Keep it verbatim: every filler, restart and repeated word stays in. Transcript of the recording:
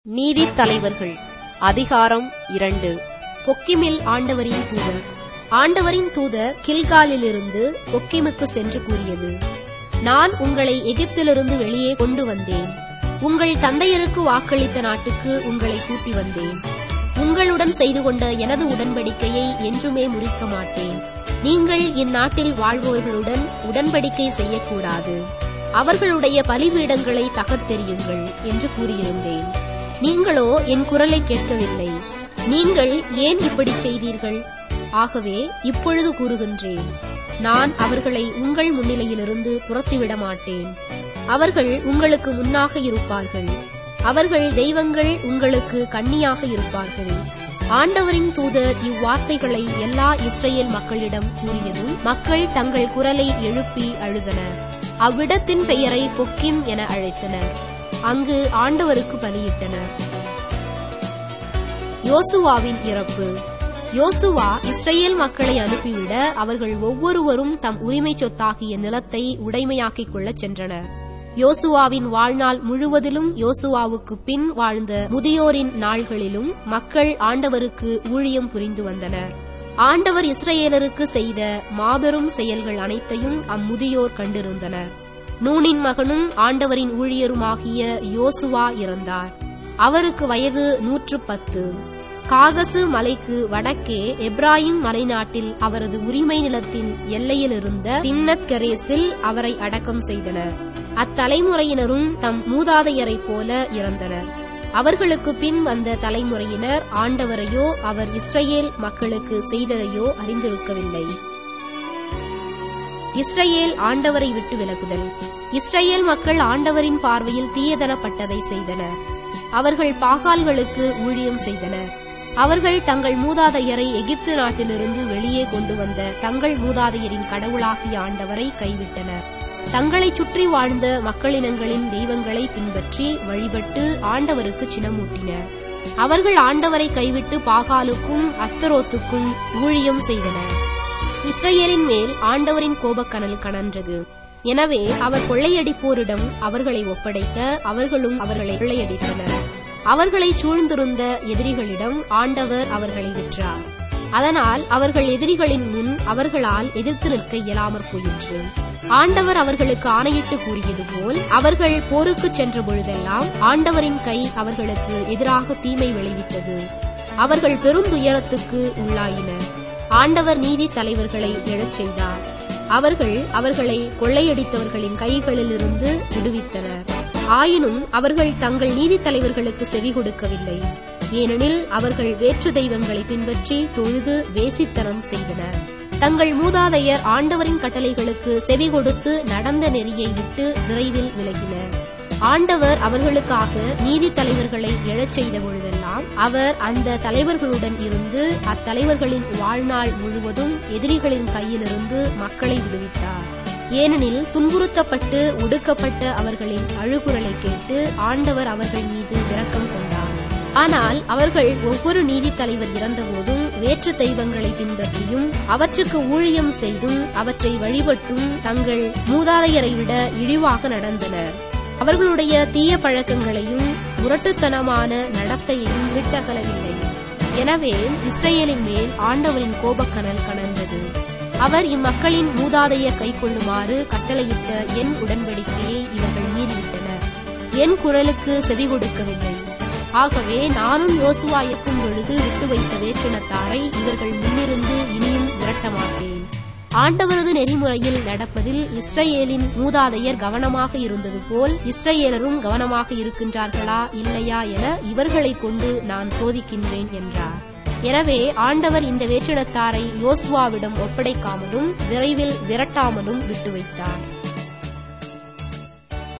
நீதித் தலைவர்கள் அதிகாரம் இரண்டு. பொக்கிமில் ஆண்டவரின் தூதர். ஆண்டவரின் தூதர் கில்காலிலிருந்து பொக்கிமுக்கு சென்று கூறியது: நான் உங்களை எகிப்திலிருந்து வெளியே கொண்டு வந்தேன். உங்கள் தந்தையருக்கு வாக்களித்த நாட்டுக்கு உங்களை கூட்டி வந்தேன். உங்களுடன் செய்து கொண்ட எனது உடன்படிக்கையை என்றுமே முறிக்க மாட்டேன். நீங்கள் இந்நாட்டில் வாழ்வோர்களுடன் உடன்படிக்கை செய்யக்கூடாது. அவர்களுடைய பலிபீடங்களை தகர்த்தெறியுங்கள் என்று கூறியிருந்தேன். நீங்களோ என் குரலை கேட்கவில்லை. நீங்கள் ஏன் இப்படி செய்தீர்கள்? ஆகவே இப்பொழுது கூறுகின்றேன், நான் அவர்களை உங்கள் முன்னிலையிலிருந்து துரத்திவிட மாட்டேன். அவர்கள் உங்களுக்கு முன்னாக இருப்பார்கள். அவர்கள் தெய்வங்கள் உங்களுக்கு கண்ணியாக இருப்பார்கள். ஆண்டவரின் தூதர் இவ்வார்த்தைகளை எல்லா இஸ்ரேல் மக்களிடம் கூறியதும் மக்கள் தங்கள் குரலை எழுப்பி அழுதனர். அவ்விடத்தின் பெயரை பொக்கிம் என அழைத்தனர். அங்கு ஆண்டவருக்கு பலியிட்டனர். யோசுவாவின் இறப்பு. யோசுவா இஸ்ரேல் மக்களை அனுப்பிவிட அவர்கள் ஒவ்வொருவரும் தம் உரிமை சொத்தாகிய நிலத்தை உடைமையாக்கிக் கொள்ளச் சென்றனர். யோசுவாவின் வாழ்நாள் முழுவதிலும் யோசுவாவுக்கு பின் வாழ்ந்த முதியோரின் நாள்களிலும் மக்கள் ஆண்டவருக்கு ஊழியம் புரிந்து வந்தனர். ஆண்டவர் இஸ்ரேலருக்கு செய்த மாபெரும் செயல்கள் அனைத்தையும் அம்முதியோர் கண்டிருந்தனர். நூனின் மகனும் ஆண்டவரின் ஊழியருமாகிய யோசுவா இறந்தார். அவருக்கு வயது நூற்று பத்து. காகசு மலைக்கு வடக்கே எப்ராயிம் மலைநாட்டில் அவரது உரிமை நிலத்தின் எல்லையில் இருந்த திம்னத் கெரேசில் அவரை அடக்கம் செய்தனர். அத்தலைமுறையினரும் தம் மூதாதையரைப் போல இறந்தனர். அவர்களுக்கு பின் வந்த தலைமுறையினர் ஆண்டவரையோ அவர் இஸ்ரேல் மக்களுக்கு செய்ததையோ அறிந்திருக்கவில்லை. இஸ்ரேல் ஆண்டவரை விட்டு விலகுதல். இஸ்ரேல் மக்கள் ஆண்டவரின் பார்வையில் தீயதனப்பட்டதை செய்தனர். அவர்கள் பாகால்களுக்கு ஊழியம் செய்தனர். அவர்கள் தங்கள் மூதாதையரை எகிப்து நாட்டிலிருந்து வெளியே கொண்டு வந்த தங்கள் மூதாதையரின் கடவுளாகிய ஆண்டவரை கைவிட்டனர். தங்களைச் சுற்றி வாழ்ந்த மக்களினங்களின் தெய்வங்களை பின்பற்றி வழிபட்டு ஆண்டவருக்கு சினமூட்டினர். அவர்கள் ஆண்டவரை கைவிட்டு பாகாலுக்கும் அஸ்தரோத்துக்கும் ஊழியம் செய்தனர். இஸ்ரேலின் மேல் ஆண்டவரின் கோபக்கனல் கனன்றது. எனவே அவர் கொள்ளையடிப்போரிடம் அவர்களை ஒப்படைக்க அவர்களும் அவர்களை கொள்ளையடித்தனர். அவர்களை சூழ்ந்திருந்த எதிரிகளிடம் ஆண்டவர் அவர்களை விற்றார். அதனால் அவர்கள் எதிரிகளின் முன் அவர்களால் எதிர்த்து நிற்க இயலாமற் போயிற்று. ஆண்டவர் அவர்களுக்கு ஆணையிட்டு கூறியது போல் அவர்கள் போருக்கு சென்ற பொழுதெல்லாம் ஆண்டவரின் கை அவர்களுக்கு எதிராக தீமை விளைவித்தது. அவர்கள் பெருந்துயரத்துக்கு உள்ளாயினர். ஆண்டவர் நீதி தலைவர்களை எழச் செய்தார். அவர்கள் அவர்களை கொள்ளையடித்தவர்களின் கைகளிலிருந்து விடுவித்தனர். ஆயினும் அவர்கள் தங்கள் நீதி தலைவர்களுக்கு செவி கொடுக்கவில்லை. ஏனெனில் அவர்கள் வேற்று தெய்வங்களை பின்பற்றி தொழுது வேசித்தனம் செய்தனர். தங்கள் மூதாதையர் ஆண்டவரின் கட்டளைகளுக்கு செவி கொடுத்து நடந்த நெறியை விட்டு விரைவில் விலகினர். ஆண்டவர் அவர்களுக்காக நீதி தலைவர்களை எழச் செய்த பொழுதெல்லாம் அவர் அந்த தலைவர்களுடன் இருந்து அத்தலைவர்களின் வாழ்நாள் முழுவதும் எதிரிகளின் கையிலிருந்து மக்களை விடுவித்தார். ஏனெனில் துன்புறுத்தப்பட்டு ஒடுக்கப்பட்ட அவர்களின் அழுகுரலை கேட்டு ஆண்டவர் அவர்கள் மீது இரக்கம் கொண்டார். ஆனால் அவர்கள் ஒவ்வொரு நீதி தலைவர் இறந்தபோதும் வேற்று தெய்வங்களை பின்பற்றியும் அவற்றுக்கு ஊழியம் செய்தும் அவற்றை வழிபட்டும் தங்கள் மூதாதையரை விட இழிவாக நடந்தனர். அவர்களுடைய தீய பழக்கங்களையும் முரட்டுத்தனமான நடத்தையையும் விட்டகலவில்லை. எனவே இஸ்ரேலின் மேல் ஆண்டவரின் கோபக்கனல் கனன்றது. அவர் இம்மக்களின் மூதாதையர் கைக்கொள்ளுமாறு கட்டளையிட்ட என் உடன்படிக்கையை இவர்கள் மீறிவிட்டனர். என் குரலுக்கு செவி கொடுக்கவில்லை. ஆகவே நானும் யோசுவா இருக்கும் பொழுது விட்டு வைத்த வேற்றினத்தாரை இவர்கள் முன்னிருந்து இனியும் விரட்ட மாட்டேன். ஆண்டவரது நெறிமுறையில் நடப்பதில் இஸ்ரேலின் மூதாதையர் கவனமாக இருந்தது போல் இஸ்ரேலரும் கவனமாக இருக்கின்றார்களா இல்லையா என இவர்களைக் கொண்டு நான் சோதிக்கின்றேன் என்றார். எனவே ஆண்டவர் இந்த வேற்றினத்தாரை யோசுவாவிடம் ஒப்படைக்காமலும் விரைவில் விரட்டாமலும் விட்டு வைத்தார்.